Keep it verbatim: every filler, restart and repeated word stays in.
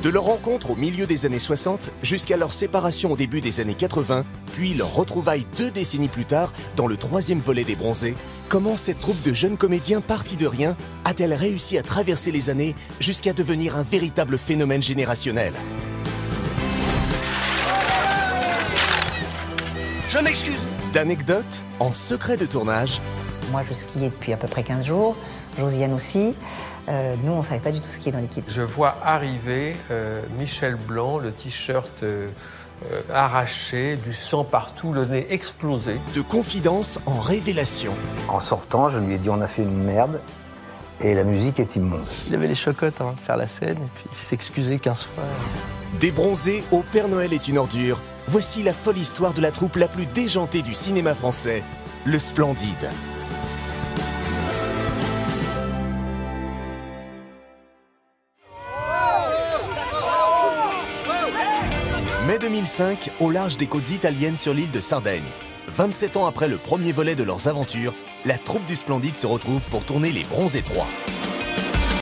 De leur rencontre au milieu des années soixante jusqu'à leur séparation au début des années quatre-vingts, puis leur retrouvaille deux décennies plus tard dans le troisième volet des Bronzés, comment cette troupe de jeunes comédiens partis de rien a-t-elle réussi à traverser les années jusqu'à devenir un véritable phénomène générationnel? Je m'excuse. D'anecdotes en secret de tournage. Moi, je skiais depuis à peu près quinze jours. Josiane aussi. Euh, nous, on ne savait pas du tout skier dans l'équipe. Je vois arriver euh, Michel Blanc, le t-shirt euh, euh, arraché, du sang partout, le nez explosé. De confidence en révélation. En sortant, je lui ai dit on a fait une merde et la musique est immonde. Il avait les chocottes avant de faire la scène et puis il s'excusait quinze fois. Des Bronzés au Père Noël est une ordure. Voici la folle histoire de la troupe la plus déjantée du cinéma français, le Splendide. mai deux mille cinq, au large des côtes italiennes sur l'île de Sardaigne. vingt-sept ans après le premier volet de leurs aventures, la troupe du Splendide se retrouve pour tourner Les Bronzés trois.